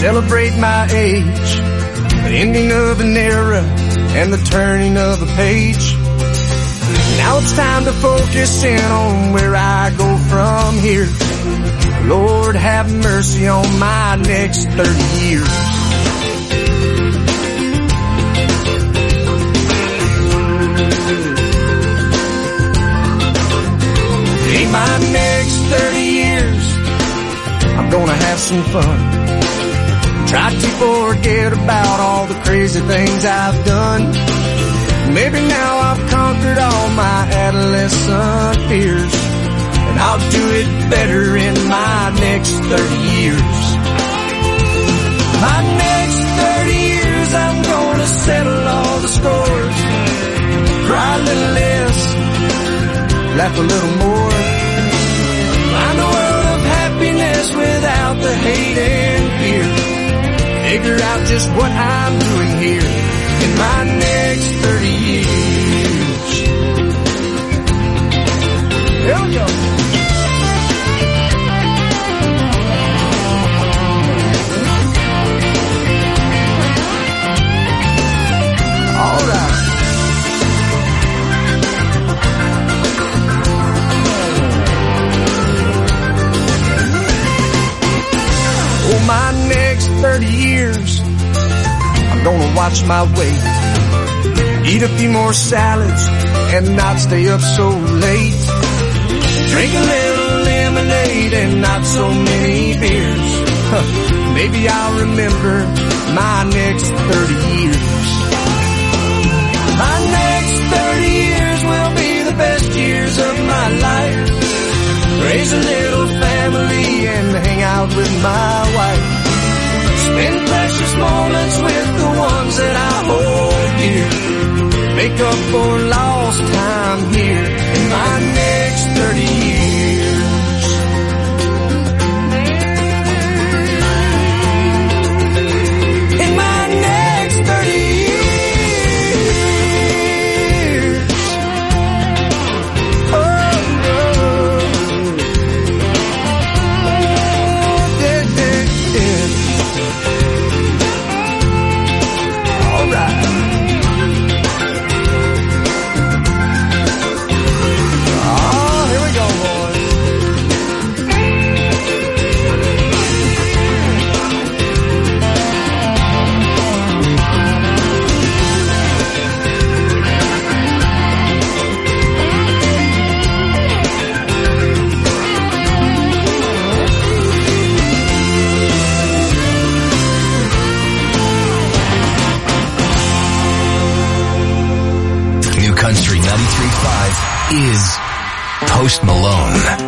celebrate my age, the ending of an era and the turning of a page. Now it's time to focus in on where I go from here. Lord, have mercy on my next 30 years. In my next 30 years, I'm gonna have some fun. Try to forget about all the crazy things I've done. Maybe now I've conquered all my adolescent fears, and I'll do it better in my next 30 years. My next 30 years, I'm gonna settle all the scores. Cry a little less, laugh a little more. Find a world of happiness without the hate and fear. Figure out just what I'm doing here in my next 30 years. Here we go. All right. Oh, my next 30 years, I'm gonna watch my weight, eat a few more salads and not stay up so late, drink a little lemonade and not so many beers. Maybe I'll remember my next 30 years. My next 30 years will be the best years of my life. Raise a little family and hang out with my wife. Spend precious moments with the ones that I hold dear. Make up for lost time here in my next 30 years. In my next 30 years. Country 93.5 is Post Malone.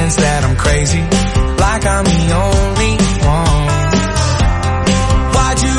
Like I'm the only one. Why'd you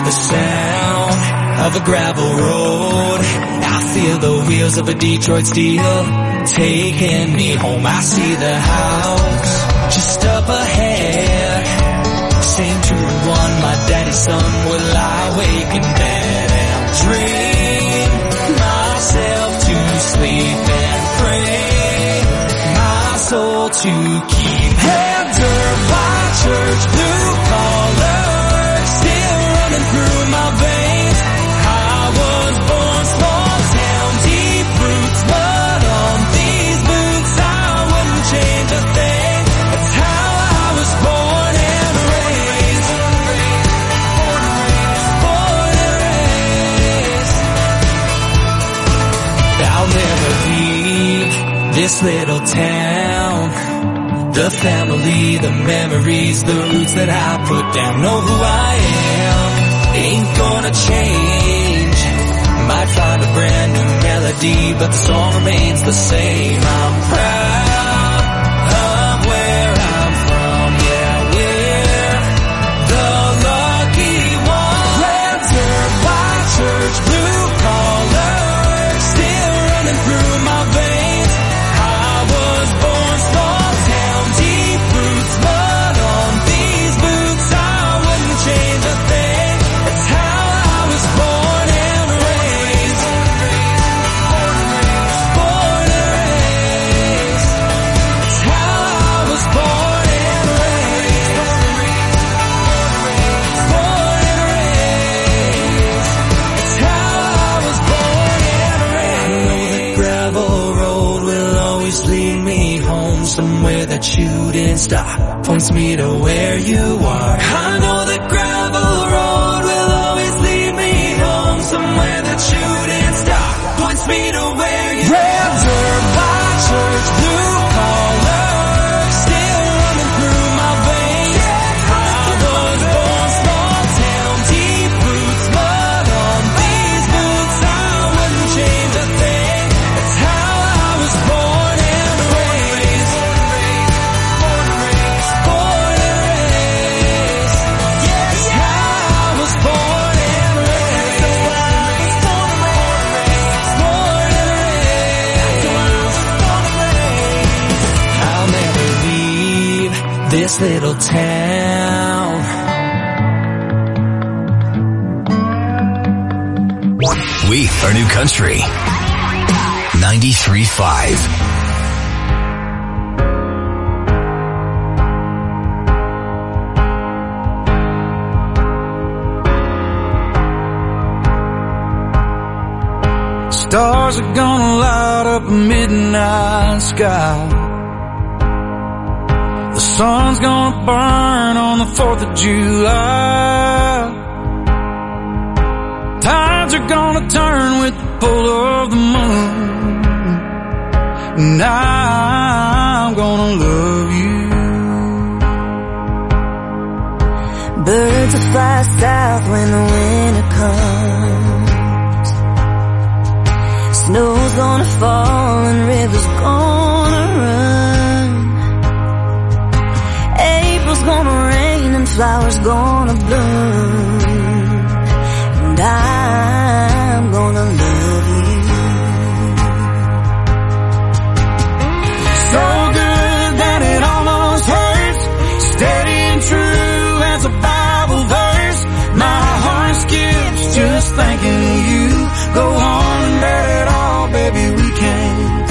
the sound of a gravel road. I feel the wheels of a Detroit Steel taking me home. I see the house just up ahead. Same 2-1, my daddy's son would lie awake in bed and dream myself to sleep and pray my soul to keep. Heather by church, blue collar still running through my veins. I was born small town, deep roots, blood on these boots. I wouldn't change a thing. That's how I was born and raised. Born and raised. I'll never leave this little town. The family, the memories, the roots that I put down. Know who I am, ain't gonna change. Might find a brand new melody, but the song remains the same. I'm proud of where I'm from. Yeah, we're the lucky ones. Leather by church, blue collar still running through my veins. I was born small town, deep roots, blood on these boots. I wouldn't change a thing. That's how I was born and raised. Born and raised. That's how I was born and raised. Born and raised. That's how I was born and raised. I know the gravel road will always lead me home, somewhere that you didn't stop, points me to where you are. I know the gravel road will always lead me home, somewhere that you didn't stop, points me to where you are. Rather by church, blue collar still running through my veins. I was born small town, deep roots, blood on these boots. I wouldn't change a thing. That's how I was born and raised. Born and raised. Yes, how I was born and raised. Born and raised. I'll never leave this little town. We are New Country 93.5. Stars are gonna light up a midnight sky. The sun's gonna burn on the 4th of July. Tides are gonna turn with the pull of the moon. And I'm gonna love you. Birds will fly south when the winter comes. Snow's gonna fall and rivers gonna run. April's gonna rain and flowers gonna bloom. And I'm gonna love you. So good that it almost hurts. Steady and true as a Bible verse. My heart skips just thinking of you. Go on and let it all, baby, we can't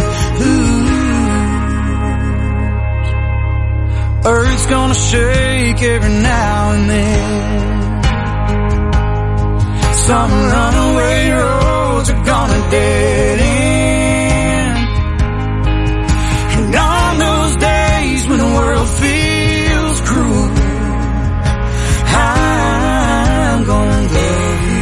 lose. Earth's gonna shake every now and then. Some runaway roads are gonna dead end. And on those days when the world feels cruel, I'm gonna love you.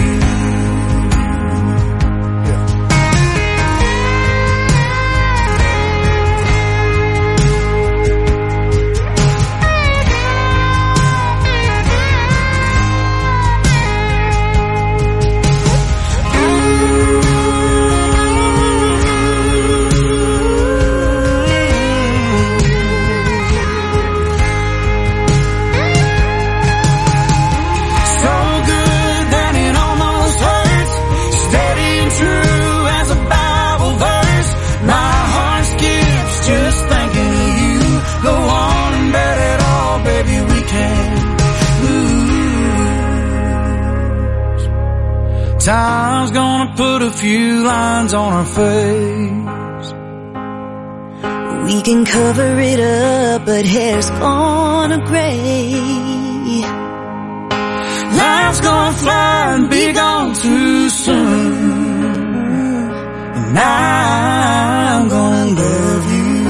Time's gonna put a few lines on our face. We can cover it up, but hair's gonna gray. Life's gonna fly and be gone too soon. And I'm gonna love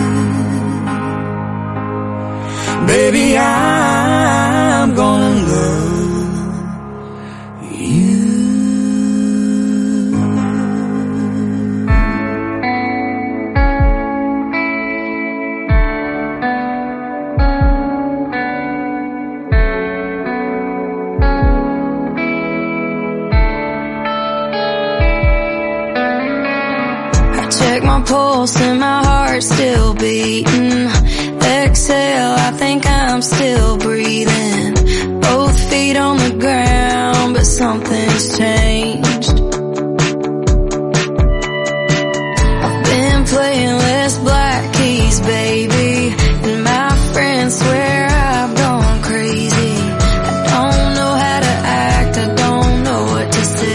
you. Baby, I'm gonna love you. Check my pulse and my heart's still beating. Exhale, I think I'm still breathing. Both feet on the ground, but something's changed. I've been playing less black keys, baby, and my friends swear I've gone crazy. I don't know how to act, I don't know what to say.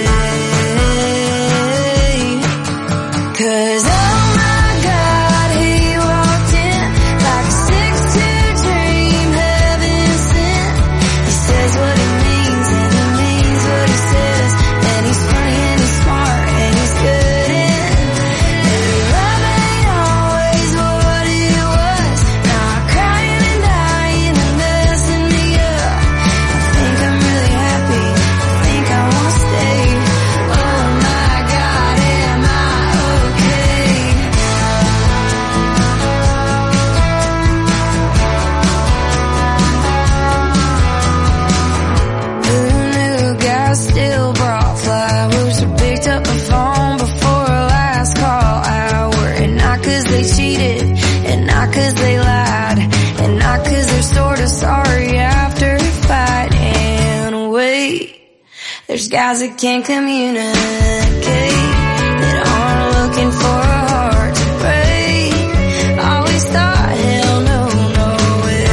'Cause oh my God, he walked in like a 6'2" dream, heaven sent. He says what he means and he means what he says. And he's funny and he's smart and he's good and maybe love ain't always what it was. Now I'm crying and dying and messing me up. I think I'm really happy, I think I wanna stay. Oh my God, am I okay? Who knew guys still brought flowers or picked up the phone before a last call hour? And not 'cause they cheated, and not 'cause they lied, and not 'cause they're sorta sorry after a fight. And wait, there's guys that can't communicate, that aren't looking for a heart to break. Always thought, hell no, no way.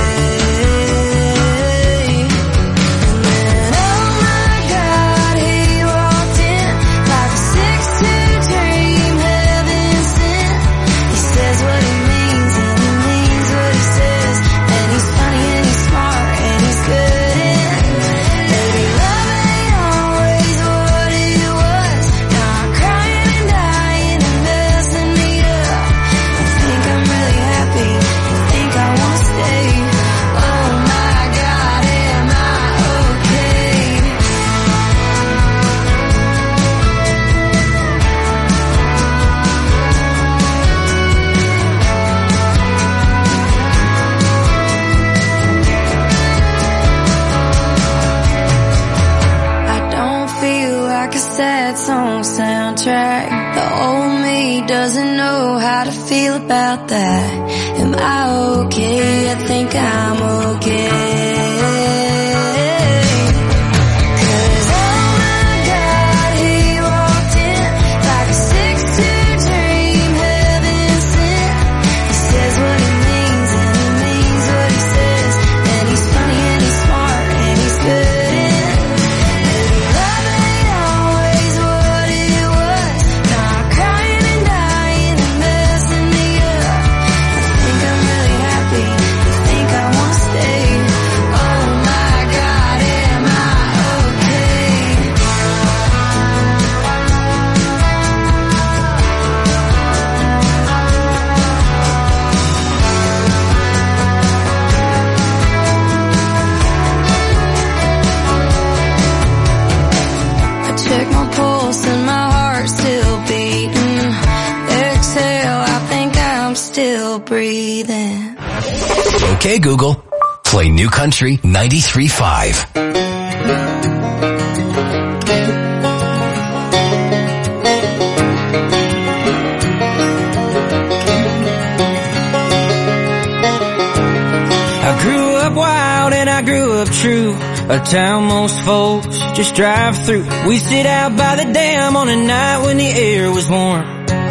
And then, oh my God, he walked in like a 6'2" dream, heaven sent. He says what he means and he means what he says. And he's funny and he's smart and he's good and maybe love ain't always what it was. Now I'm crying and dying and messing me up. I think I'm really happy, I think I wanna stay. Oh my God, am I okay? I don't feel like a sad song soundtrack. The old me doesn't know how to feel about that. Am I okay? I think I'm okay. 'Cause oh my God, he walked in like a 6'2" dream, heaven sent. He says what he means and he means what he says. And he's funny and he's smart and he's good and maybe love ain't always what it was. Now I'm crying and dying and messing me up. I think I'm really happy, I think I wanna stay. Oh my God, am I okay? I check my pulse and my heart's still beating. Exhale, I think I'm still breathing. Okay, Google. Play New Country 93.5. I grew up wild and I grew up true. A town most folks just drive through. We sit out by the dam on a night when the air was warm.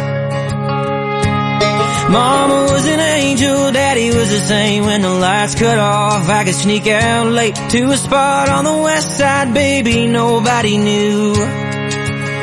Mama was an angel, Daddy was the same. When the lights cut off, I could sneak out late to a spot on the west side, baby, nobody knew.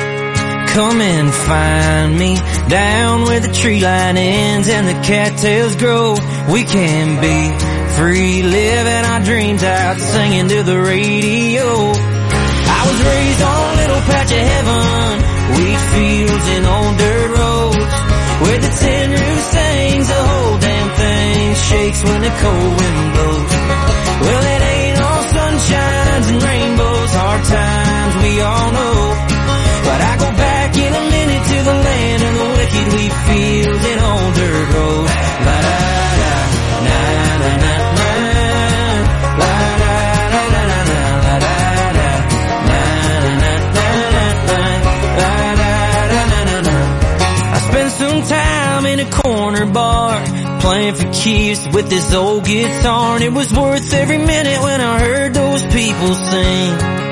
Come and find me down where the tree line ends and the cattails grow. We can be free, living our dreams out, singing to the radio. I was raised on a little patch of heaven, wheat fields and old dirt roads, where the tin roof sings, the whole damn thing shakes when the cold wind blows. Well, it ain't all sunshines and rainbows, hard times we all know. But I go back in a minute to the land of the wicked, wheat fields and old dirt roads. La da da, na na na na, la da da da da da, la da da, na na na na na, la da da da da. I spent some time in a corner bar, playing for keeps with this old guitar, and it was worth every minute when I heard those people sing.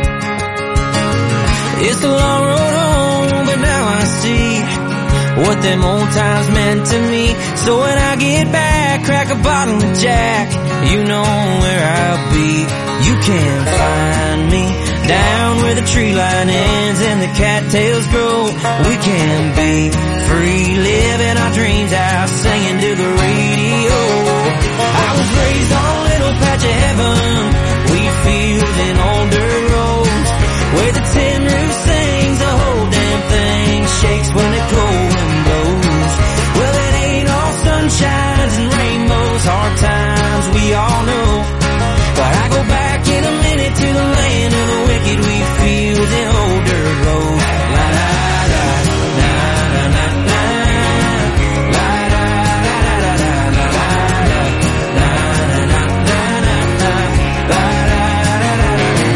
It's a long road home, but now I see what them old times meant to me. So when I get back, crack a bottle of Jack, you know where I'll be. You can find me down where the tree line ends and the cattails grow. We can be free, living our dreams out, singing to the radio. I was raised on a little patch of heaven, wheat fields and old dirt roads, where the tin roof sings, the whole damn thing shakes when the cold wind blows. Well, it ain't all sunshines and rainbows, hard times we all know. But I go back in a minute to the land of the wicked, wheat fields and old dirt roads. La da da, na na na na, la da da da da, la da da, na na na na na, la da da da da.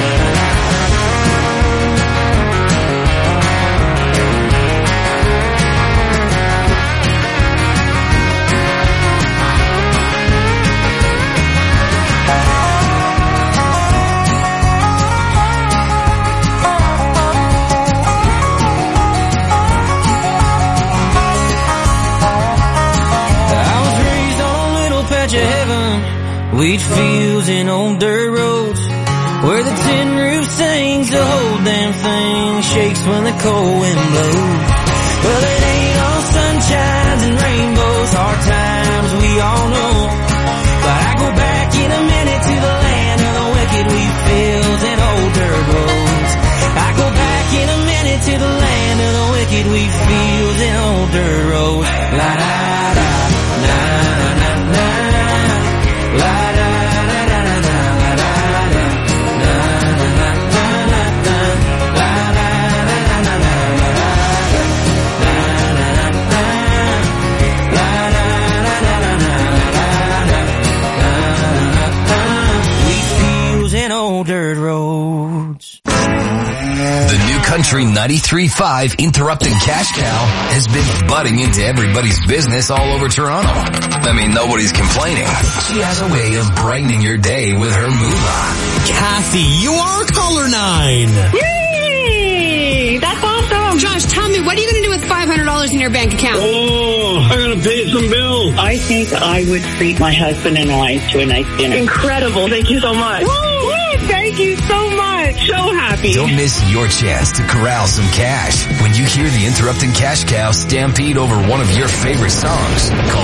Wheat fields and old dirt roads, where the tin roof sings, the whole damn thing shakes when the cold wind blows. Well, it ain't all sunshines and rainbows, hard times we all know. But I go back in a minute to the land of the wicked, wheat fields and old dirt roads. I go back in a minute to the land of the wicked, wheat fields and old dirt roads. La da da, na na na, la da. Dirt roads. The new Country 93.5 Interrupting Cash Cow has been butting into everybody's business all over Toronto. I mean, nobody's complaining. She has a way of brightening your day with her moolah. Kathy, you are Color 9. Yay! That's awesome. Josh, tell me, what are you going to do with $500 in your bank account? Oh, I'm going to pay some bills. I think I would treat my husband and I to a nice dinner. Incredible. Thank you so much. Woo! Thank you so much. So happy. Don't miss your chance to corral some cash when you hear the Interrupting Cash Cow stampede over one of your favorite songs. Call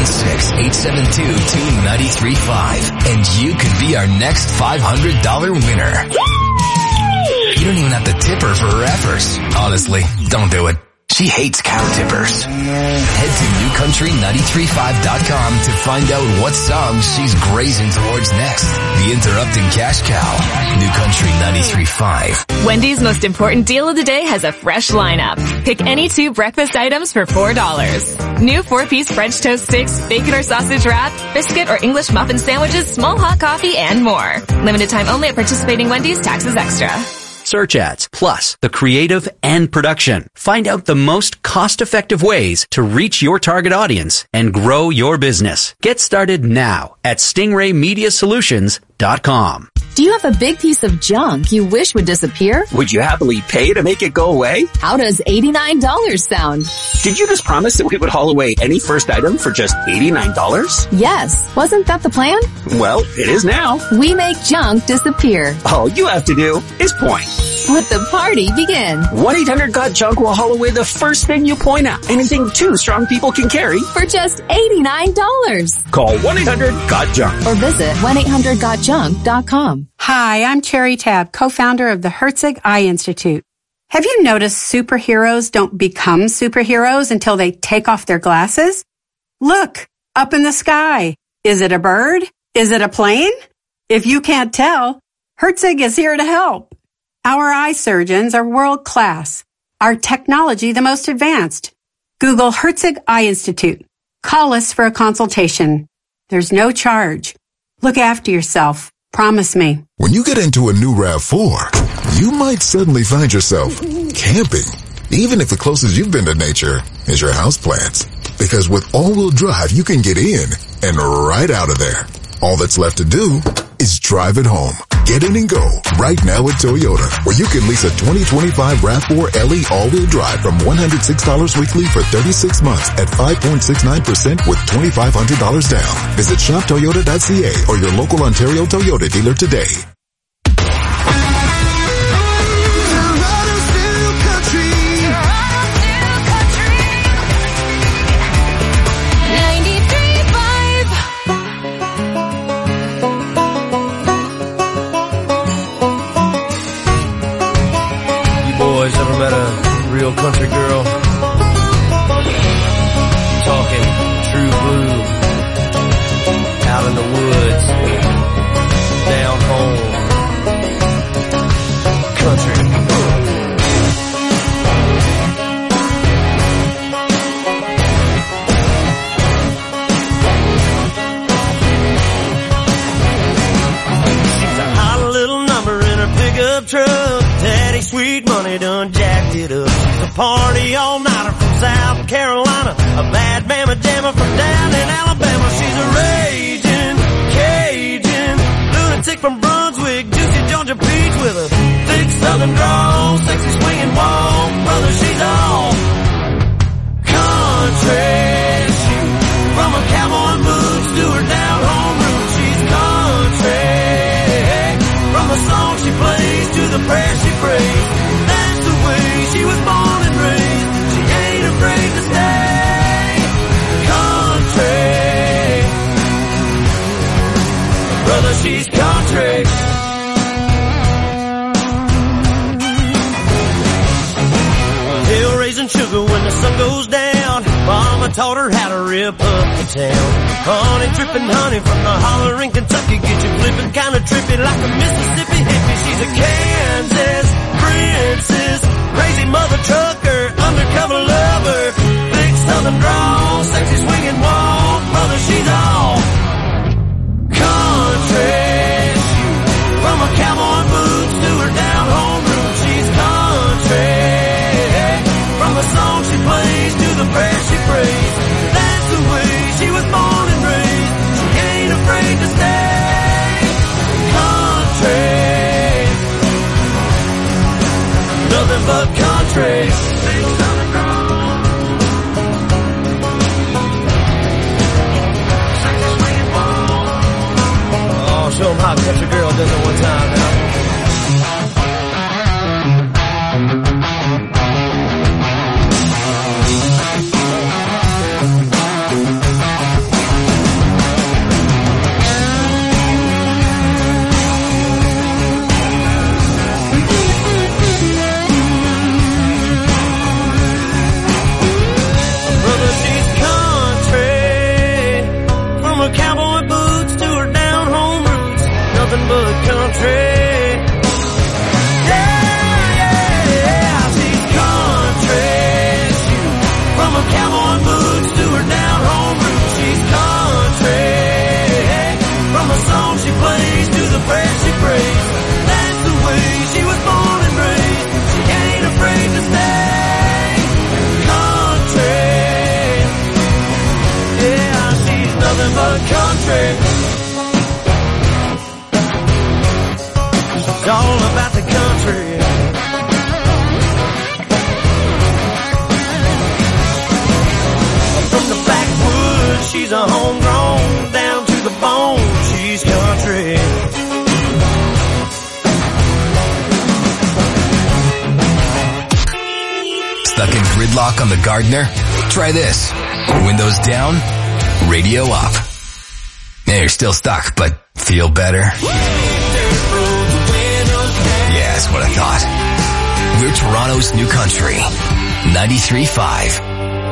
416-872-2935 and you could be our next $500 winner. You don't even have to tip her for her efforts. Honestly, don't do it. She hates cow tippers. Head to newcountry935.com to find out what songs she's grazing towards next. The Interrupting Cash Cow. New Country 93.5. Wendy's most important deal of the day has a fresh lineup. Pick any 2 breakfast items for $4. New 4-piece French toast sticks, bacon or sausage wrap, biscuit or English muffin sandwiches, small hot coffee, and more. Limited time only at participating Wendy's. Taxes extra. Search ads, plus the creative and production. Find out the most cost-effective ways to reach your target audience and grow your business. Get started now at stingraymediasolutions.com. Do you have a big piece of junk you wish would disappear? Would you happily pay to make it go away? How does $89 sound? Did you just promise that we would haul away any first item for just $89? Yes. Wasn't that the plan? Well, it is now. We make junk disappear. All you have to do is point. Let the party begin. 1-800-GOT-JUNK will haul away the first thing you point out. Anything two strong people can carry. For just $89. Call 1-800-GOT-JUNK. Or visit 1-800-GOTJUNK.com. Hi, I'm Cherry Tabb, co-founder of the Herzig Eye Institute. Have you noticed superheroes don't become superheroes until they take off their glasses? Look, up in the sky. Is it a bird? Is it a plane? If you can't tell, Herzig is here to help. Our eye surgeons are world class. Our technology the most advanced. Google Herzig Eye Institute. Call us for a consultation. There's no charge. Look after yourself. Promise me. When you get into a new RAV4, you might suddenly find yourself camping. Even if the closest you've been to nature is your houseplants. Because with all-wheel drive, you can get in and right out of there. All that's left to do is drive it home. Get in and go right now at Toyota, where you can lease a 2025 RAV4 LE all-wheel drive from $106 weekly for 36 months at 5.69% with $2,500 down. Visit shoptoyota.ca or your local Ontario Toyota dealer today. Ever met a real country girl? Talking true blue, out in the woods, down home, country. She's a hot little number in her pickup truck. Daddy sweet money done jacked it up. She's a party all-nighter from South Carolina, a bad mama jammer from down in Alabama. She's a raging Cajun lunatic from Brunswick, juicy Georgia peach with a thick southern drawl, sexy swinging walk. Brother, she's all country. From her cowboy boots to her down home roots, she's country. From the song she plays to the prayer she prays, that's the way she was born and raised. She ain't afraid to stay country. Brother, she's country. Hill raising sugar when the sun goes down. Mama taught her how to rip up the town. Honey dripping honey from the holler in Kentucky. Get you flipping kinda trippy like a Mississippi hippie. She's a Kansas princess, crazy mother trucker, undercover lover, big southern drawl, sexy swinging walk. Brother, she's all country. From her cowboy boots to her down home roots, she's country. From the song she plays to the prayer she prays, that's the way she was born and raised. She ain't afraid to stay country. Nothing but country. Oh, show them how a country girl does it one time now. Cowboy boots to her down home roots, nothing but country. Yeah, yeah, yeah, she's country. From her cowboy boots to her down home roots, she's country. From the song she plays to the prayer she prays, that's the way she was born and raised. She ain't afraid to stay country. Yeah, she's nothing but country. lock on the Gardner? Try this. Windows down, radio up. Yeah, you're still stuck, but feel better? Yeah, that's what I thought. We're Toronto's new country. 93.5.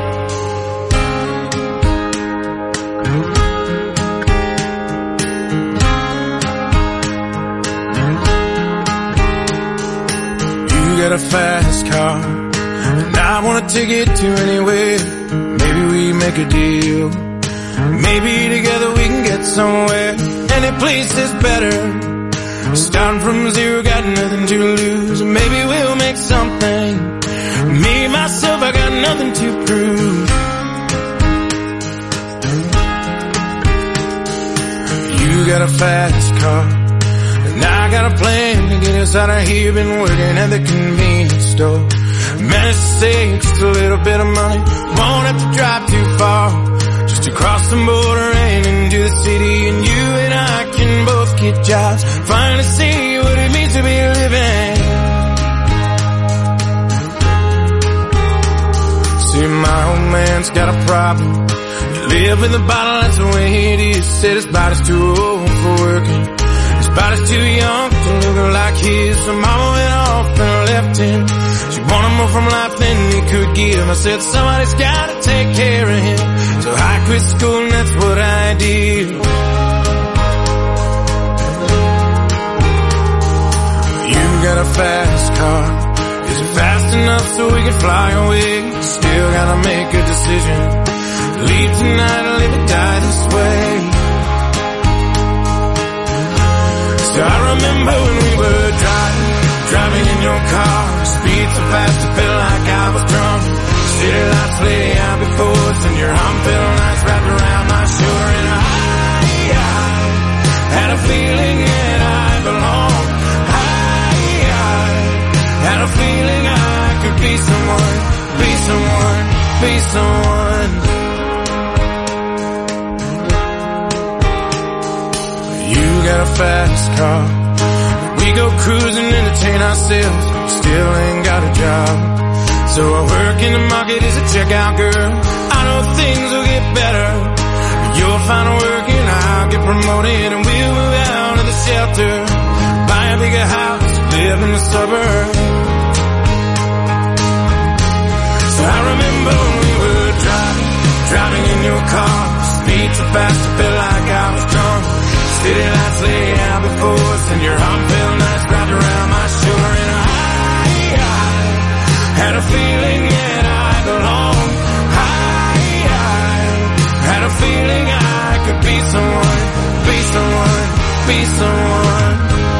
Got a fast car, and I wanna take it to anywhere. Maybe we make a deal. Maybe together we can get somewhere. Any place is better. Starting from zero, got nothing to lose. Maybe we'll make something. Me, myself, I got nothing to prove. You got a fast car, and I got a plan to get us out of here. Been working at the convenience store. Managed to save just a little bit of money. Won't have to drive too far. Just to cross the border and into the city. And you and I can both get jobs. Finally see what it means to be living. See, my old man's got a problem. You live in the bottle, that's the way it is. Said his body's too old for working. His body's too young to look like his. So mama went off and left him. She wanted more from life than he could give. I said somebody's gotta take care of him. So I quit school and that's what I did. You got a fast car. Is it fast enough so we can fly away? Still gotta make a decision. Leave tonight or live or die this way. So I remember when we were driving in your car. Speed so fast I felt like I was drunk. City lights lay out before us and your arm felt nice wrapped around my shoulder. And I had a feeling that I belonged. I had a feeling I could be someone, be someone, be someone. You got a fast car. We go cruising, entertain ourselves. Still ain't got a job. So I work in the market as a checkout girl. I know things will get better. You'll find work and I'll get promoted. And we'll move out of the shelter. Buy a bigger house, live in the suburbs. So I remember when we were driving in your car. Speed so fast I felt like I was drunk. City lights lay out before us and your arm felt nice wrapped around my shoulder. And I had a feeling that I belonged. I had a feeling I could be someone, be someone, be someone.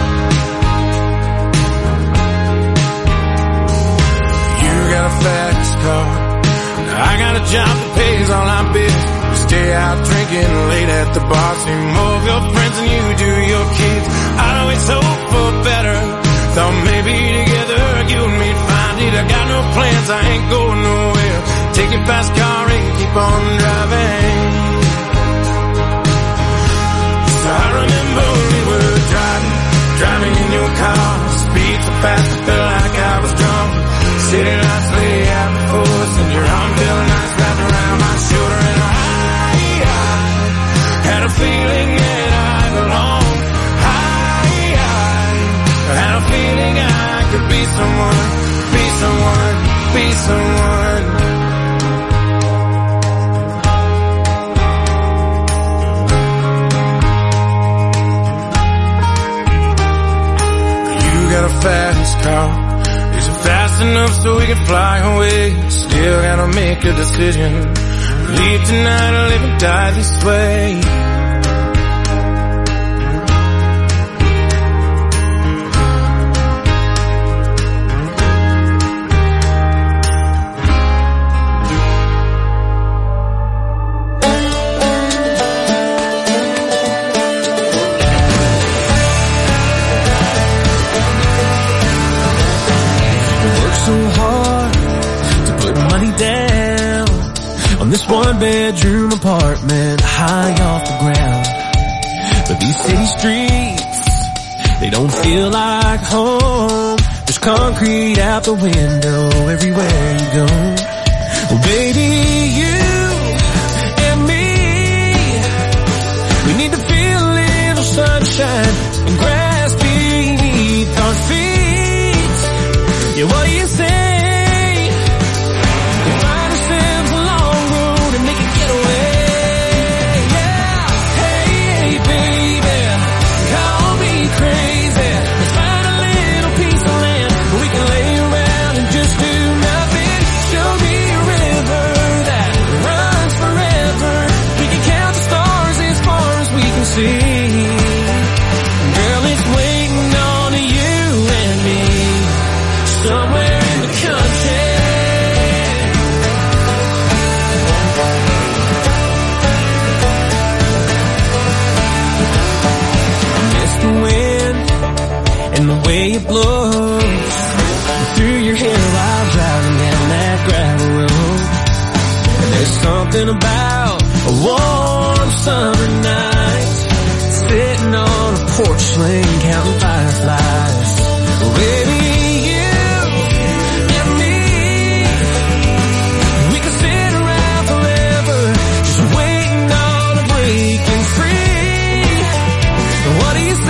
You got a fast car. I got a job that pays all our bills. Stay out drinking late at the bar. See more of your friends than you do your kids. I'd always hope for better. Thought maybe together you and me'd find it. I got no plans, I ain't going nowhere. Take your fast car and keep on driving. So I remember when we were driving in your car. Speed so fast I felt like I was drunk. City lights lay out before us and your arm felt nice wrapped around my shoulder. And I had a feeling that I belonged. I had a feeling I could be someone, be someone, be someone. You got a fast car. Is it fast enough so we can fly away? Still gotta make a decision. Leave tonight or live and die this way. This one-bedroom apartment high off the ground. But these city streets, they don't feel like home. There's concrete out the window everywhere you go. Well, baby, you and me, we need to feel a little sunshine and grass beneath our feet. Yeah, what do you say? We'll find ourselves a long road and make a getaway. Yeah, hey, baby, call me crazy. Let's find a little piece of land where we can lay around and just do nothing. Show me a river that runs forever. We can count the stars as far as we can see. Girl, it's waiting on you and me somewhere in the country. I miss the wind and the way it blows through your hair while driving down that gravel road. And there's something about a warm summer night, sitting on a porch swing counting fireflies. Well, baby, you and me, we could sit around forever just waiting on a breaking free. What do you say?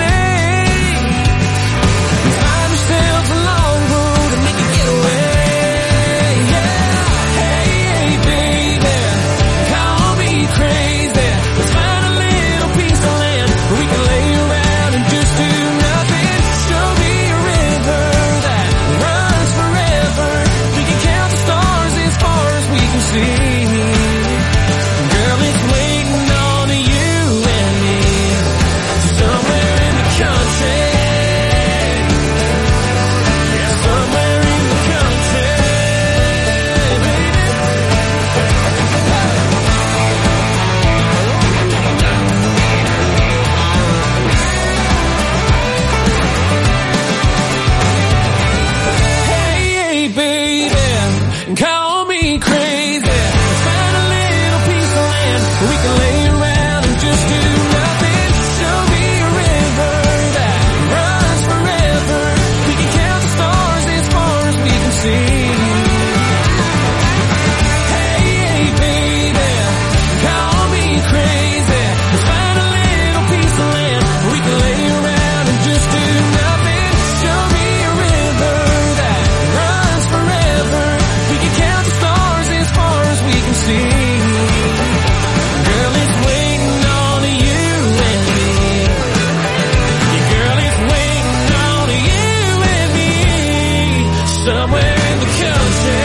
Let's find ourselves a long road and make a getaway. Yeah, hey, baby, call me crazy. Let's find a little piece of land where we can lay around and just do nothing. Show me a river that runs forever. We can count the stars as far as we can see. Girl, it's waiting on you and me somewhere in the country. Yeah, somewhere in the country, baby. Hey, baby, call me crazy. Let's find a little piece of land where we can lay around and just do nothing. Show me a river that runs forever. We can count the stars as far as we can see. Hey, baby, call me crazy. Let's find a little piece of land where we can lay around and just do nothing. Show me a river that runs forever. We can count the stars as far as we can see. Girl, it's waiting on you and me. Yeah, girl, it's waiting on you and me somewhere in the country.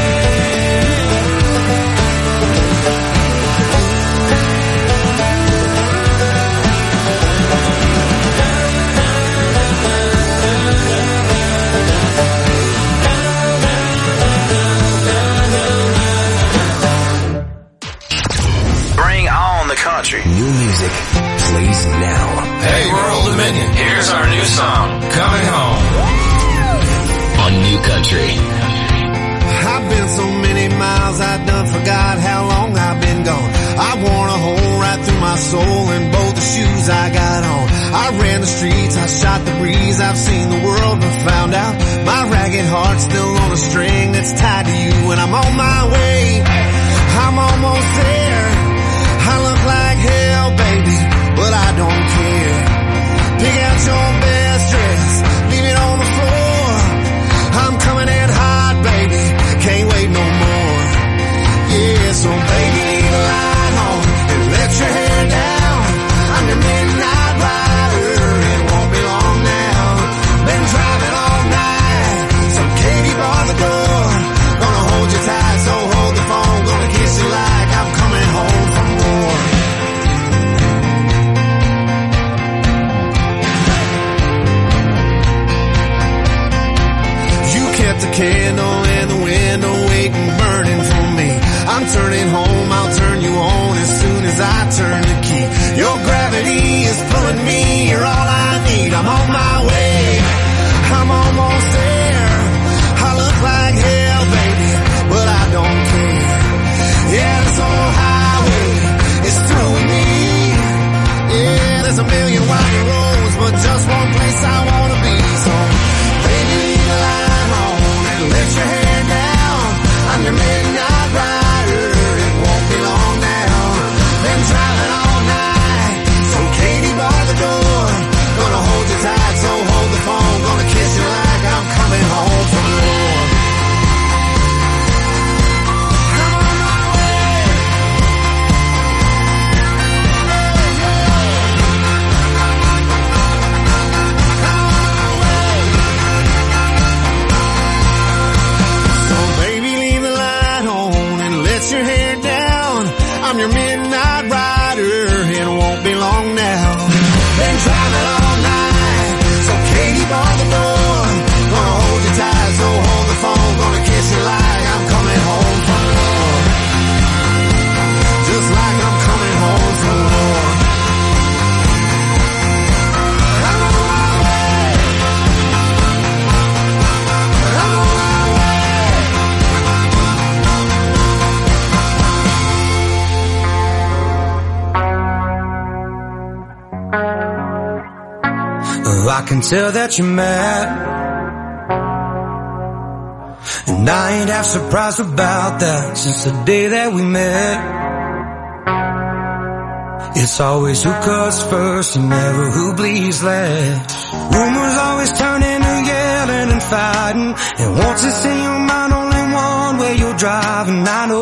Bring on the country. New music plays now. Hey, we're Old Dominion. Here's our new song, Coming Home. On New Country. I've been so many miles, I done forgot how long I've been gone. I worn a hole right through my soul in both the shoes I got on. I ran the streets, I shot the breeze, I've seen the world and found out my ragged heart's still on a string that's tied to you, and I'm on my way. I'm almost there. I look like hell, baby, but I don't care. Pick out your best dress, leave it on the floor. I'm coming in hot, baby, can't wait no more. Yeah, so baby, leave the light on and let your hair down. I'm your midnight rider, it won't be long now. Been driving all night, so Katie bar the door. Gonna hold you tight, so hold the phone. Gonna kiss you like I'm coming home from war. You kept the candle in the window, waiting, burning for me. I'm turning home, I'll turn you on as soon as I turn the key. Your gravity is pulling me, you're all I need. I'm on my way, I'm almost there. I look like hell, baby, but I don't care. Yeah, this old highway is through with me. Yeah, there's a million winding roads, but just one place I wanna be. So, baby, leave the light on and let your hair down. I'm your midnight rider. Oh, I can tell that you're mad, and I ain't half surprised about that. Since the day that we met, it's always who cuts first and never who bleeds last. Rumors always turn into yelling and fighting, and once it's in your mind, only one way you're driving. I know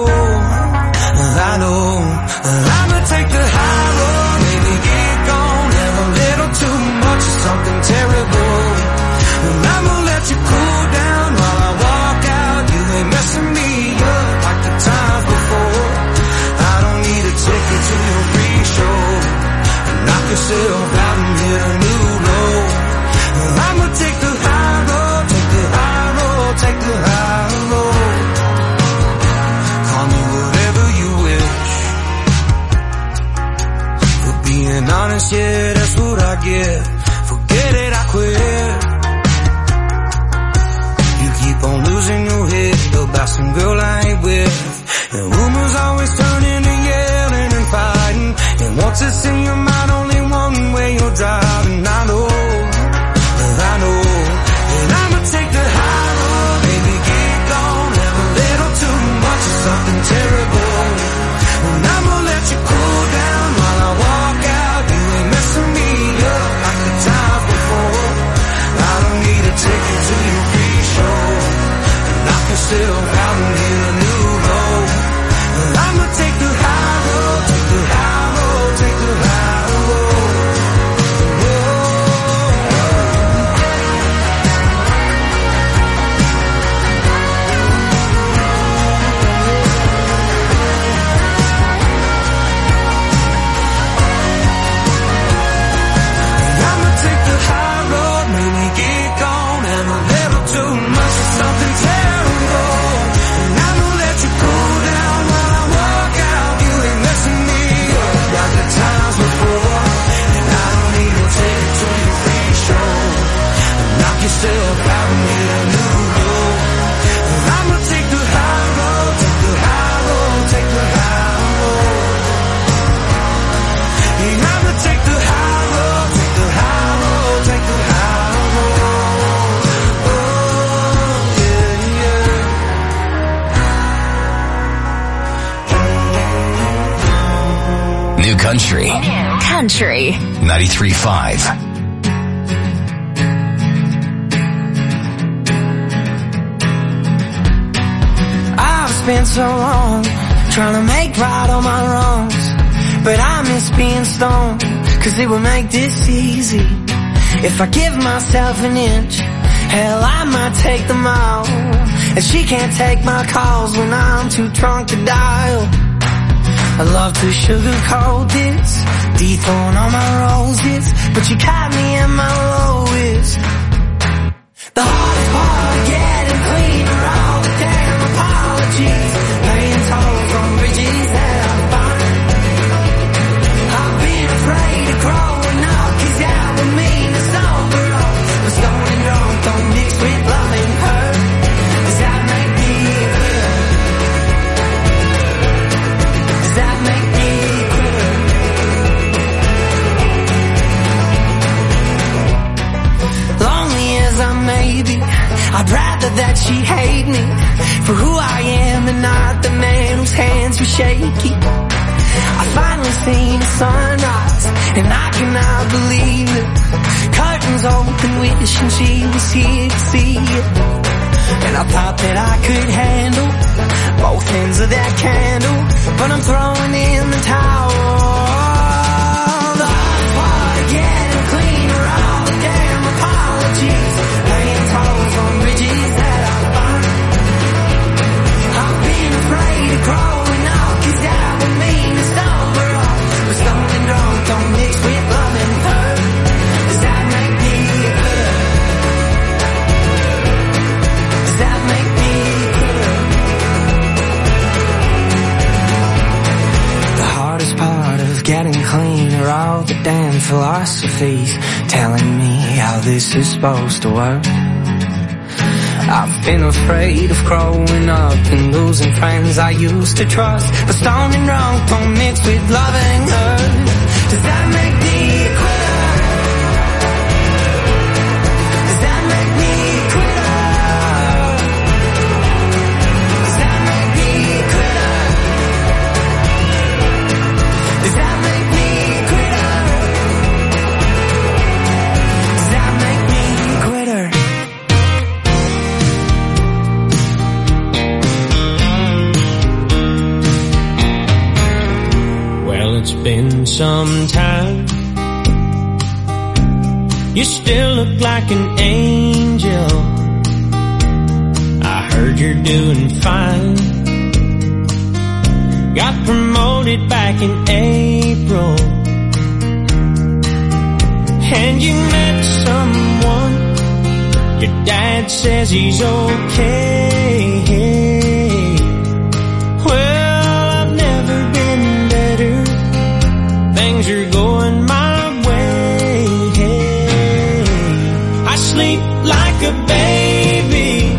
I'ma take the high road, maybe get gone, have a little too much of something terrible, and I'ma let you cool down while I walk out. You ain't messing me up like the times before. I don't need a ticket to your free show. Knock yourself out and hit a new low. I'ma take the high road, take the high road, take the high road. Call me whatever you wish. For being honest, yeah, that's what I get. Forget it, I quit. You keep on losing your head about some girl I ain't with. And rumors always turn into yelling and fighting, and once it's in your mind, only one way you're driving. I know, and I'ma take the high road, baby, get gone, have a little too much of something terrible, and I'ma let you cool down while I walk out. You ain't messing me up like the times before. I don't need a ticket to your free show. Knock yourself out and hit a new low. I'ma take the high road, take the high road, take the high road. I'ma take the high road, maybe get gone, and a little too much of something terrible, and I'ma let you cool down while I walk out. You ain't messing me up like the times before, and I don't need no ticket to your free show. Knock yourself out and hit a new low. I'ma take the high road, take the high road, take the high road. Yeah, I'ma take the high road, take the high road, take the high road. Oh, yeah, yeah. New Country. Country. 93.5. I've spent so long trying to make right all my wrongs, but I miss being stoned, cause it would make this easy. If I give myself an inch, hell, I might take the mile. And she can't take my calls when I'm too drunk to dial. I love to sugarcoat this, dethrone all my roses, but you caught me in my lowest. The hardest part of getting clean are all the damn apologies, paying tolls on bridges that I find. I've been afraid of growing up, cause that would mean it's over all. But stoned and drunk don't mix with love and hurt. Does that make me clear? Does that make me clear? Lonely as I may be, I'd rather that she hate me for who I am and not the man whose hands were shaky. I finally seen the sunrise and I cannot believe it. Curtains open, wishing she was here to see it. And I thought that I could handle both ends of that candle, but I'm throwing in the towel. The hardest part of getting clean are all the damn apologies, paying tolls on bridges that I find. I've been afraid of growing up, cause that would mean it's over all. But stoned and drunk don't mix with love and hurt. Does that make me clear? Does that make me clear? The hardest part of getting clean are all the damn philosophies telling me how this is supposed to work. I've been afraid of growing up and losing friends I used to trust, but stoned and drunk don't mix with love and hurt. Does that make me a quitter? sometime. You still look like an angel. I heard you're doing fine. Got promoted back in April, and you met someone. Your dad says he's okay. Well, I've never been better. Things are going my way. I sleep like a baby.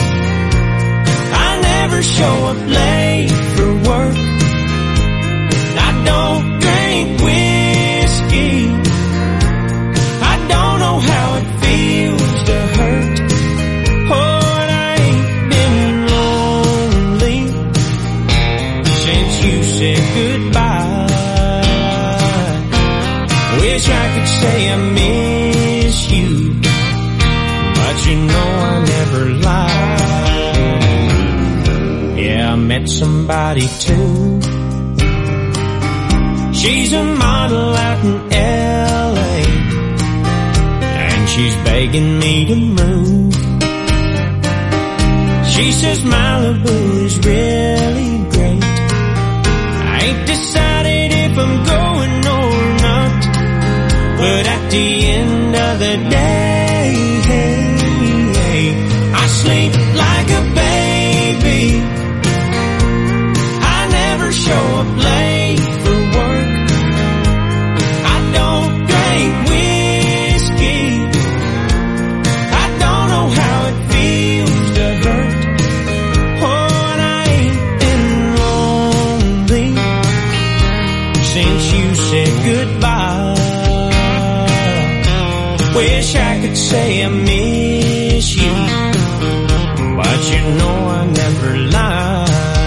I never show up late for work. I don't drink whiskey. I don't know how it feels to hurt. Oh, and I ain't been lonely since you said goodbye. Wish I could say I miss you, but you know I never lied. Yeah, I met somebody too. She's a model out in L.A., and she's begging me to move. She says Malibu is really great. I ain't decided if I'm going or not, but at the end of the day, I sleep like a baby. I never show up late for work. I don't drink whiskey. I don't know how it feels to hurt. Oh, and I ain't been lonely since you said goodbye. Wish I could say I miss you, but you know I never lied.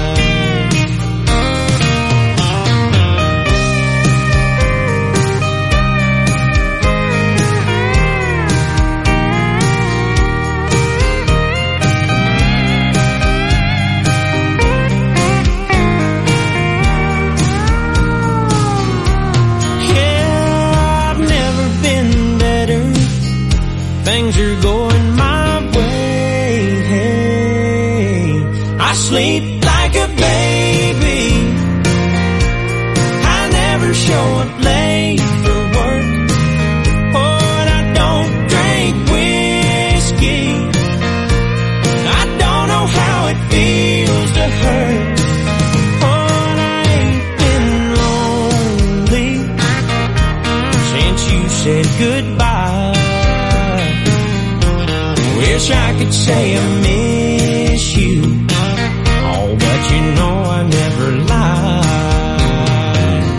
Things are going my way. I sleep like a baby. I never show up late for work. Oh, and I don't drink whiskey. I don't know how it feels to hurt. Oh, and I ain't been lonely since you said goodbye. Wish I could say I miss you, oh, but you know I never lied.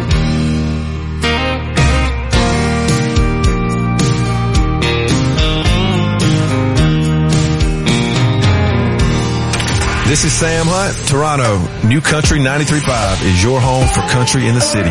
This is Sam Hunt, Toronto. New Country 93.5 is your home for country in the city.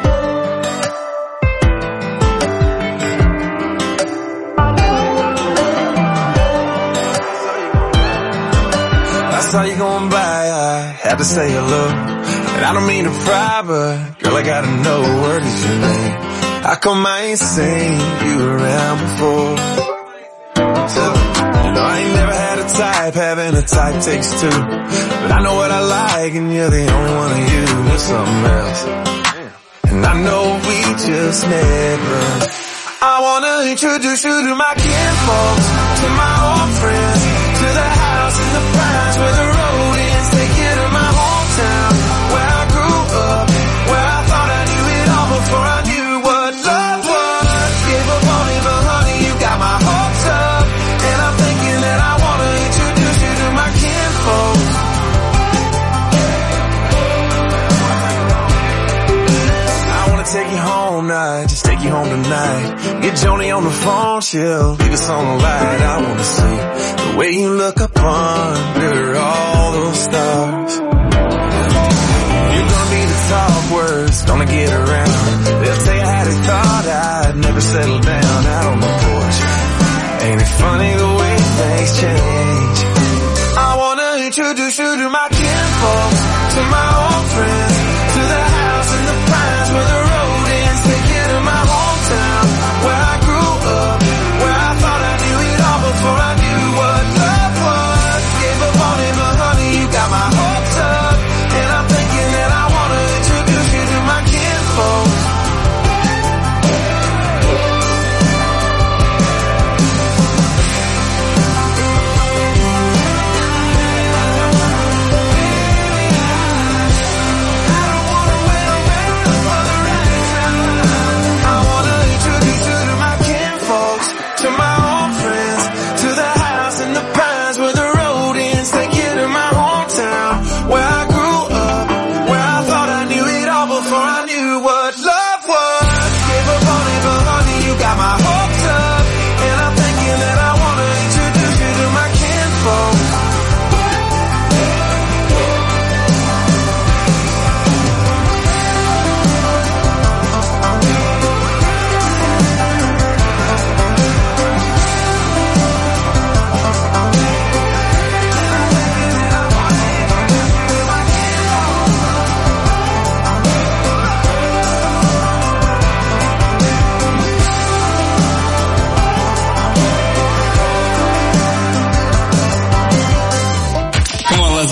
How you going by? I had to say hello. And I don't mean to pry, but girl, I gotta know, what is your name? How come I ain't seen you around before? So, you know, I ain't never had a type, having a type takes two. But I know what I like, and you're the only one of you. There's something else. And I know we just met, but I wanna introduce you to my kinfolks, to my old friends, to the house in the pines where the road ends. Take you to my hometown, where I grew up, where I thought I knew it all before I knew what love was. Gave up on me, but honey, you got my hopes up. And I'm thinking that I wanna introduce you to my kinfolks. I wanna take you home now, just take you home tonight. Get Joni on the phone, she'll leave us on the light. I wanna see the way you look up under all those stars. You're gonna be the talk words, gonna get around. They'll tell you how they thought I'd never settle down out on the porch. Ain't it funny the way things change? I wanna introduce you to my kinfolks, to my old friends, to the house in the pines where the road ends.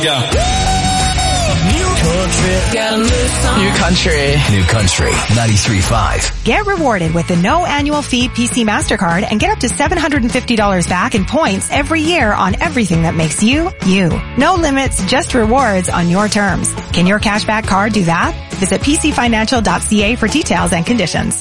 go. New Country 93.5. Get rewarded with the no annual fee PC MasterCard and get up to $750 back in points every year on everything that makes you, you. No limits, just rewards on your terms. Can your cashback card do that? Visit pcfinancial.ca for details and conditions.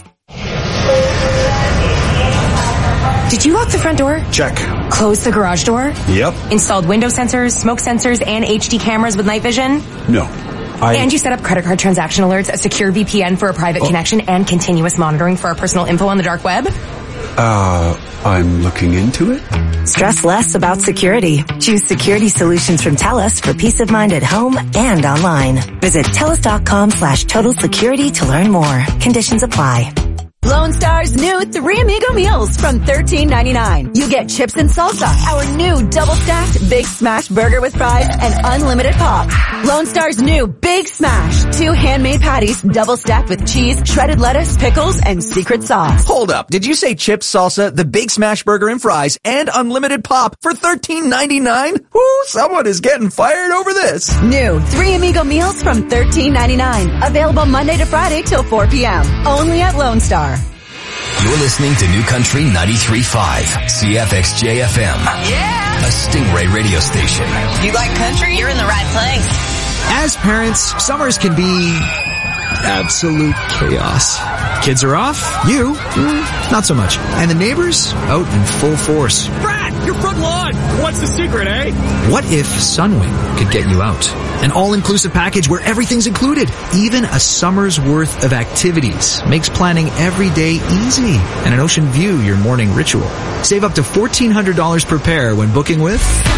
Did you lock the front door? Check. Close the garage door? Yep. Installed window sensors, smoke sensors, and HD cameras with night vision? No. And you set up credit card transaction alerts, a secure VPN for a private connection, and continuous monitoring for our personal info on the dark web? I'm looking into it. Stress less about security. Choose security solutions from TELUS for peace of mind at home and online. Visit TELUS.com/total security to learn more. Conditions apply. Lone Star's new 3 Amigo meals from $13.99. You get chips and salsa, our new double-stacked Big Smash burger with fries, and unlimited pop. Lone Star's new Big Smash, 2 handmade patties, double-stacked with cheese, shredded lettuce, pickles, and secret sauce. Hold up. Did you say chips, salsa, the Big Smash burger and fries, and unlimited pop for $13.99? Woo, someone is getting fired over this. New 3 Amigo meals from $13.99. Available Monday to Friday till 4 p.m. Only at Lone Star. You're listening to New Country 93.5, CFXJ-FM. Yeah! A Stingray radio station. You like country? You're in the right place. As parents, summers can be absolute chaos. Kids are off. You, not so much. And the neighbors, out in full force. Brad, your front lawn! What's the secret, eh? What if Sunwing could get you out? An all-inclusive package where everything's included. Even a summer's worth of activities makes planning every day easy. And an ocean view your morning ritual. Save up to $1,400 per pair when booking with...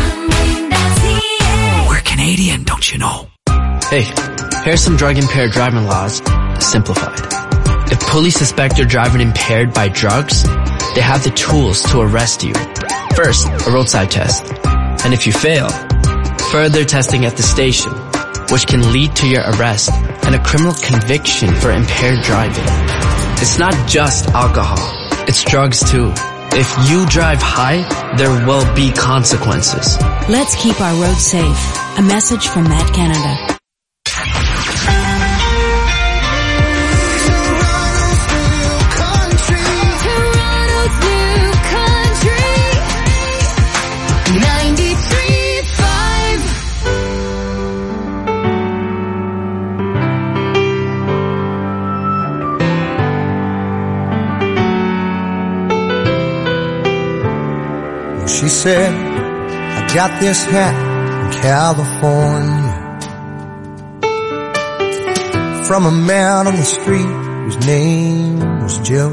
We're Canadian, don't you know? Hey, here's some drug-impaired driving laws, simplified. If police suspect you're driving impaired by drugs, they have the tools to arrest you. First, a roadside test. And if you fail, further testing at the station, which can lead to your arrest and a criminal conviction for impaired driving. It's not just alcohol, it's drugs too. If you drive high, there will be consequences. Let's keep our roads safe. A message from Met Canada. She said, I got this hat in California from a man on the street whose name was Joe.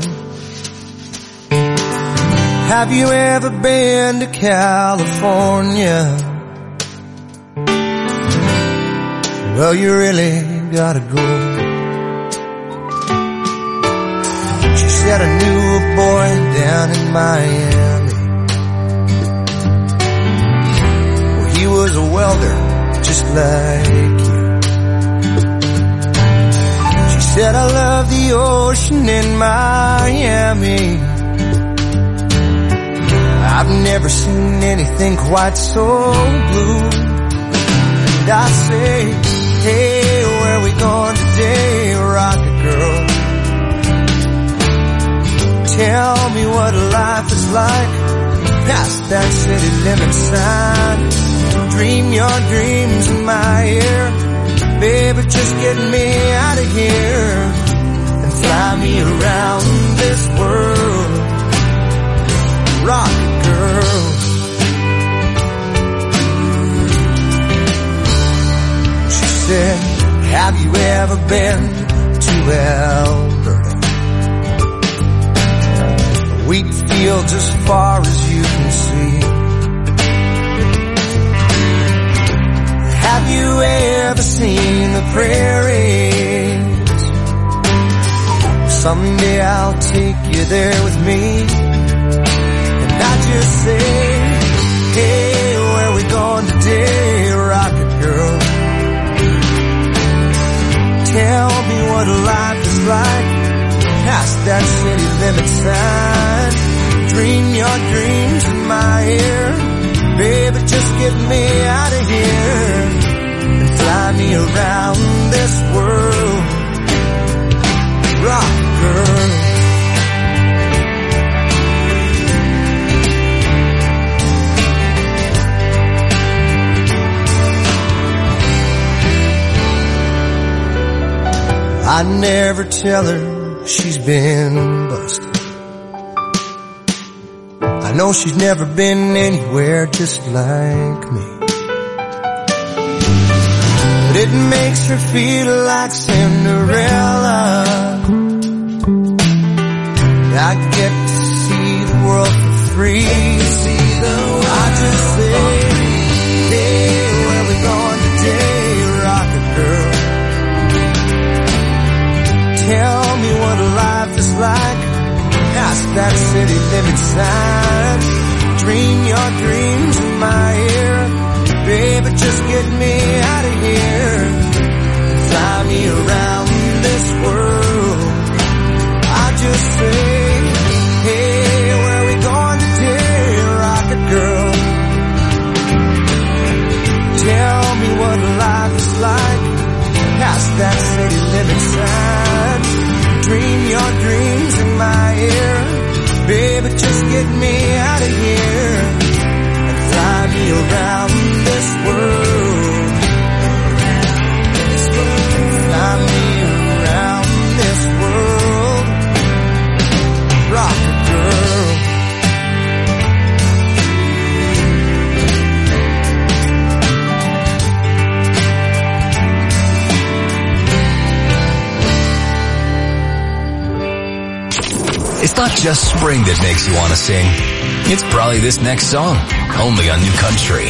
Have you ever been to California? Well, you really gotta go. She said, I knew a boy down in Miami. He was a welder, just like you. She said, I love the ocean in Miami. I've never seen anything quite so blue. And I say, hey, where we going today, rocket girl? Tell me what life is like past that city limit sign. Dream your dreams in my ear. Baby, just get me out of here and fly me around this world. Rocket girl. She said, have you ever been to Alberta? Wheat fields as far as you can see. Have you ever seen the prairies? Someday I'll take you there with me. And I just say, hey, where we going today, rocket girl? Tell me what life is like past that city limit sign. Dream your dreams in my ear. Baby, just get me out of here fly me around this world. Rock girl. I never tell her she's been busted. I know she's never been anywhere just like me. But it makes her feel like Cinderella. I get to see the world for free. I just say, hey, where we going today, rocket girl? Tell me what life is like past that city limit sign. Dream your dreams in my ear. Baby, just get me out of here. Fly me around this world. I just say, hey, where are we going today, rocket girl? Tell me what life is like past that city limit sign. Dream your dreams in my ear. Baby, just get me out of here and fly me around this world. Fly me around this world. Rocket girl. It's not just spring that makes you want to sing. It's probably this next song, only on New Country.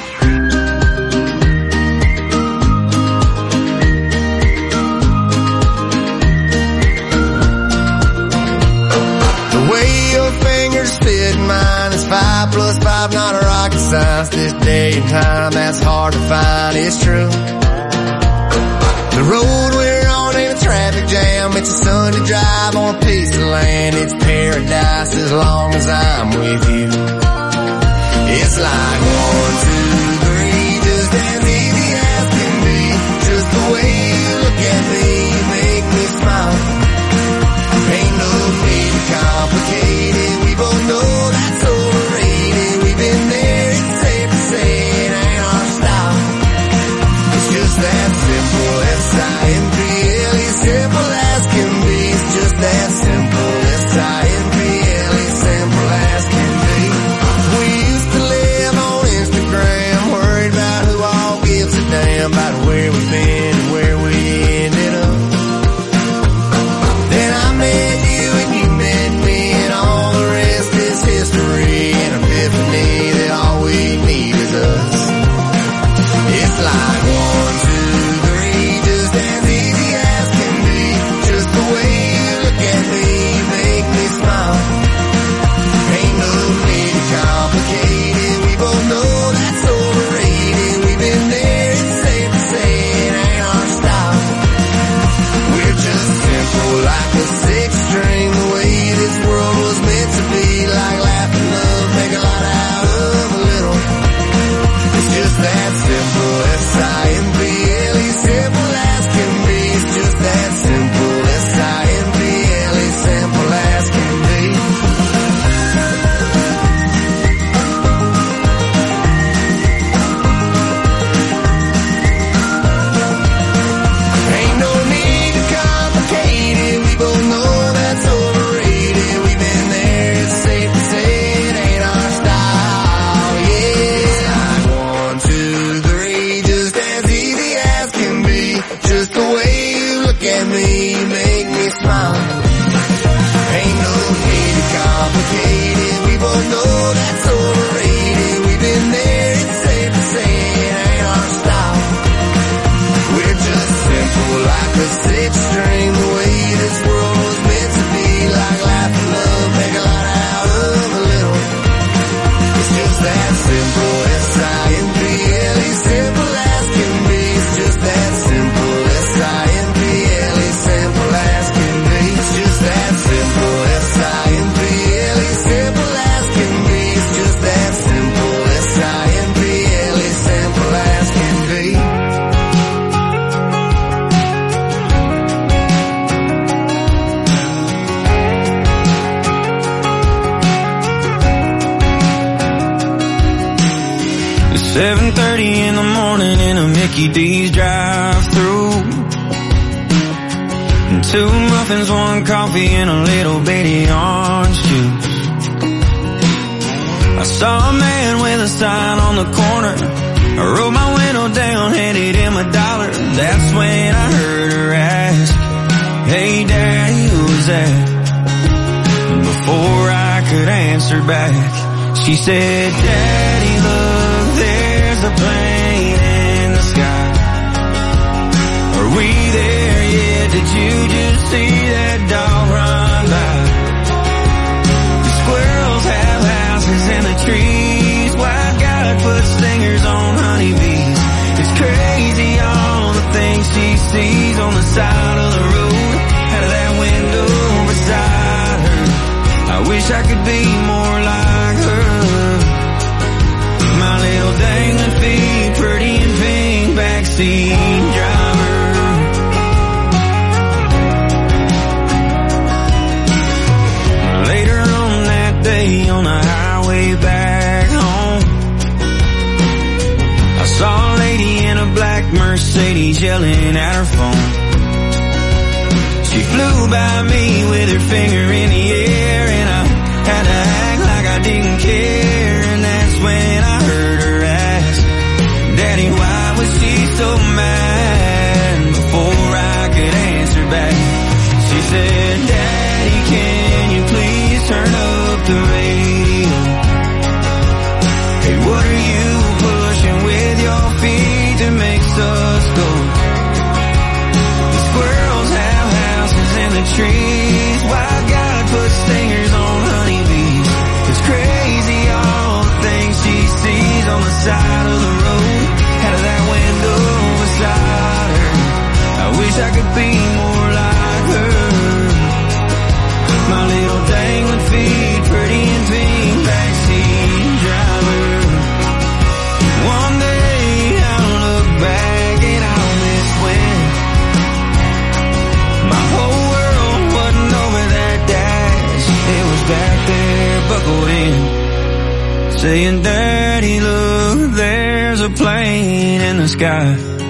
The way your fingers fit mine is 5 plus 5, not a rocket science. This day and time, that's hard to find, it's true. The road we're on ain't a traffic jam. It's a Sunday drive on a piece of land. It's paradise as long as I'm with you. It's like 1, 2, 3, just as easy as can be. Just the way you look at me, you make me smile. Ain't no need to complicate it. We both know that's overrated. We've been there, it's safe to say it ain't our style. It's just that simple, S-I-M-P-L-E, simple as can be. It's just that simple, S-I-M-P-L-E, simple as can be. We used to live on Instagram. 7:30 in the morning in a Mickey D's drive-thru. And 2 muffins, 1 coffee, and a little bitty orange juice. I saw a man with a sign on the corner. I rolled my window down, handed him $1. That's when I heard her ask, "Hey Daddy, who's that?" And before I could answer back, she said, "Daddy, look, there's a plane in the sky. Are we there yet? Did you just see that dog run by? The squirrels have houses in the trees. Why God put stingers on honeybees? It's crazy all the things she sees on the side of the road, out of that window beside her. I wish I could be more like her. My little dangling feet, pretty and pink, backseat driver." Later on that day on the highway back home, I saw a lady in a black Mercedes yelling at her phone. She flew by me with her finger in the air, and I had to act like I didn't care. And that's when I heard her ask, "Daddy, why was she so mad?" Before I could answer back, she said, "Daddy, can you please turn up the radio? Hey, what are you pushing with your feet that makes us go? The squirrels have houses in the trees. Why God put stingers on honeybees? It's crazy all the things she sees on the side of the road, out of that window beside her. I wish I could be more like her. My little dangling feet, pretty and pink, backseat driver. One day I'll look back and I'll miss when my whole world wasn't over that dash. It was back there buckled in, saying, "Daddy, look, there's a plane in the sky.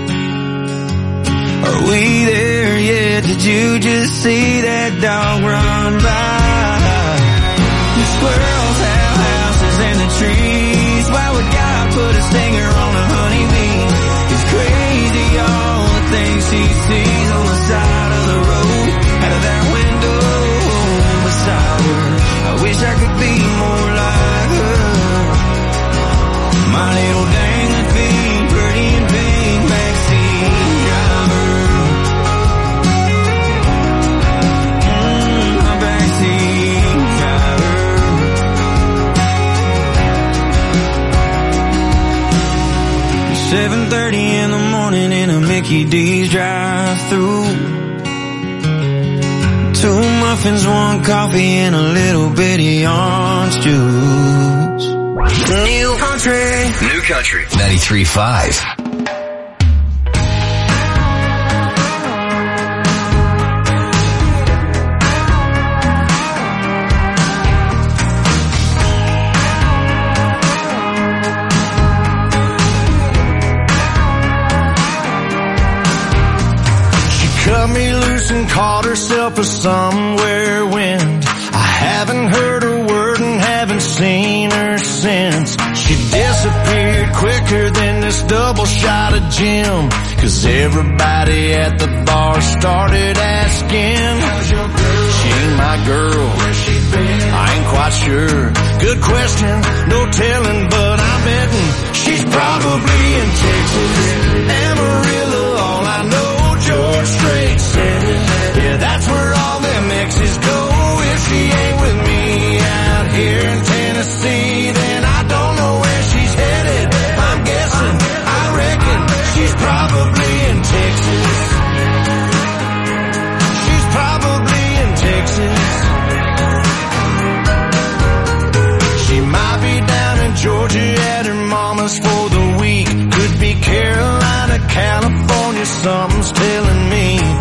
Are we there yet? Did you just see that dog run by? The squirrels have houses in the trees. Why would God put a stinger on a honeybee? It's crazy all the things she sees on the side of the road, out of that window beside her. I wish I could be more like her. My little dangling feet, pretty and pink, backseat driver." My backseat driver. 7:30 in the morning in a Mickey D's drive-thru. 2 muffins, 1 coffee, and a little bitty orange juice. New country. New Country 93.5. Cut me loose and caught herself a somewhere wind. I haven't heard a word and haven't seen her since. She disappeared quicker than this double shot of gin, 'cause everybody at the bar started asking, "How's your girl? She ain't my girl. Where's she been? I ain't quite sure. Good question, no telling, but I'm betting she's probably in Texas. Amarillo, all I know, George Strait said it. Yeah, that's where all them exes go. If she ain't with me out here in Tennessee, then I don't know where she's headed. I'm guessing, I reckon she's probably in Texas. She's probably in Texas. She might be down in Georgia at her mama's for the week. Could be Carolina, California, something's telling me.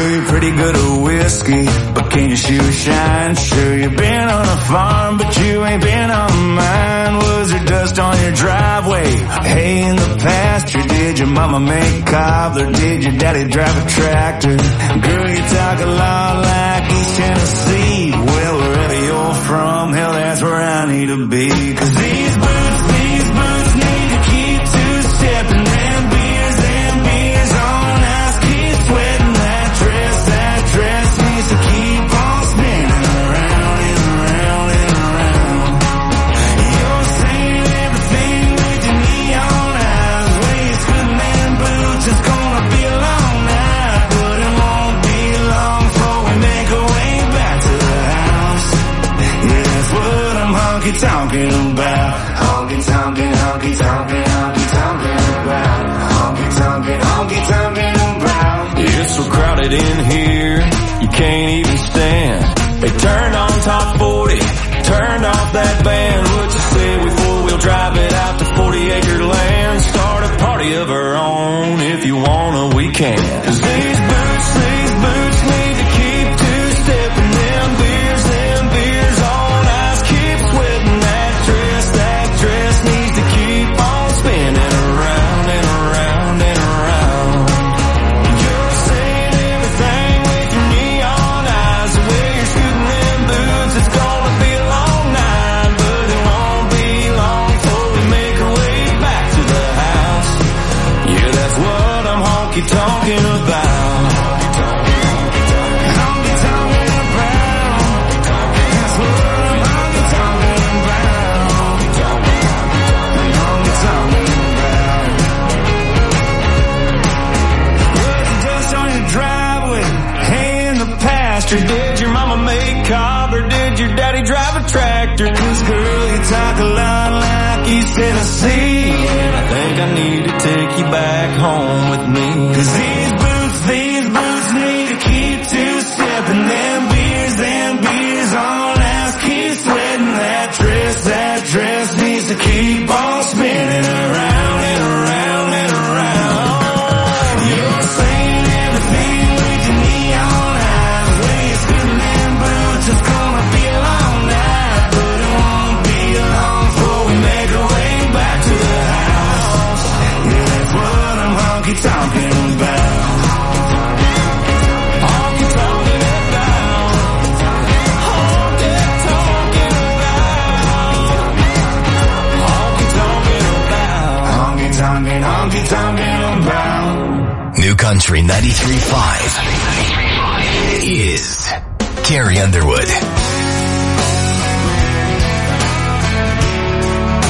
Girl, you're pretty good at whiskey, but can you shoot shine? Sure, you've been on a farm, but you ain't been on mine. Was there dust on your driveway? Hay in the pasture? Did your mama make cobbler? Did your daddy drive a tractor? Girl, you talk a lot like East Tennessee. Well, wherever you're from, hell, that's where I need to be. 'Cause these boots need to keep two-stepping. Them beers on ice, keep sweating. That dress needs to keep on spinning around and around and around. You're saying everything with your neon eyes. Waist with man boots, it's gonna be a long night, but it won't be long before we make our way back to the house. Yeah, that's what I'm honky-tonking about. Honky-tonking, honky-tonking, honky-tonking about. Honky-tonking, honky-tonking about. It's so crowded in here, you can't even stand. They turned on top 40, turned off that band. What you say we four-wheel drive it out to 40-acre land? Start a party of our own, if you wanna, we can. 'Cause these boots need to keep two-stepping. Them beers on ice, keep sweating. That dress needs to keep on spinning around and around and around. You're saying everything with your neon eyes. The way you're scooting them boots, it's gonna be a long night, but it won't be long before we make our way back to the house. Yeah, that's what I'm honky-tonking about. Honky-tonking about. That's what I'm honky-tonking about. Honky-tonking about. Was the dust on your driveway? Hay in the pasture? Did your mama make cob or did your daddy drive a tractor? 'Cause girl, you talk a lot like East Tennessee, and I think I need to take you back home with me. 'Cause these boots need to keep two-stepping. Them beers on ice, keep sweating. That dress needs to keep on spinning around and around and around. You're saying everything with your neon eyes. Waist in them boots, it's gonna be a long night, but it won't be long before we make our way back to the house. Yeah, that's what I'm honky-tonking about. Honky-tonking about. Honky-tonking about. Honky-tonking about. Honky-tonking, honky-tonking about. New Country 93.5 is Carrie Underwood.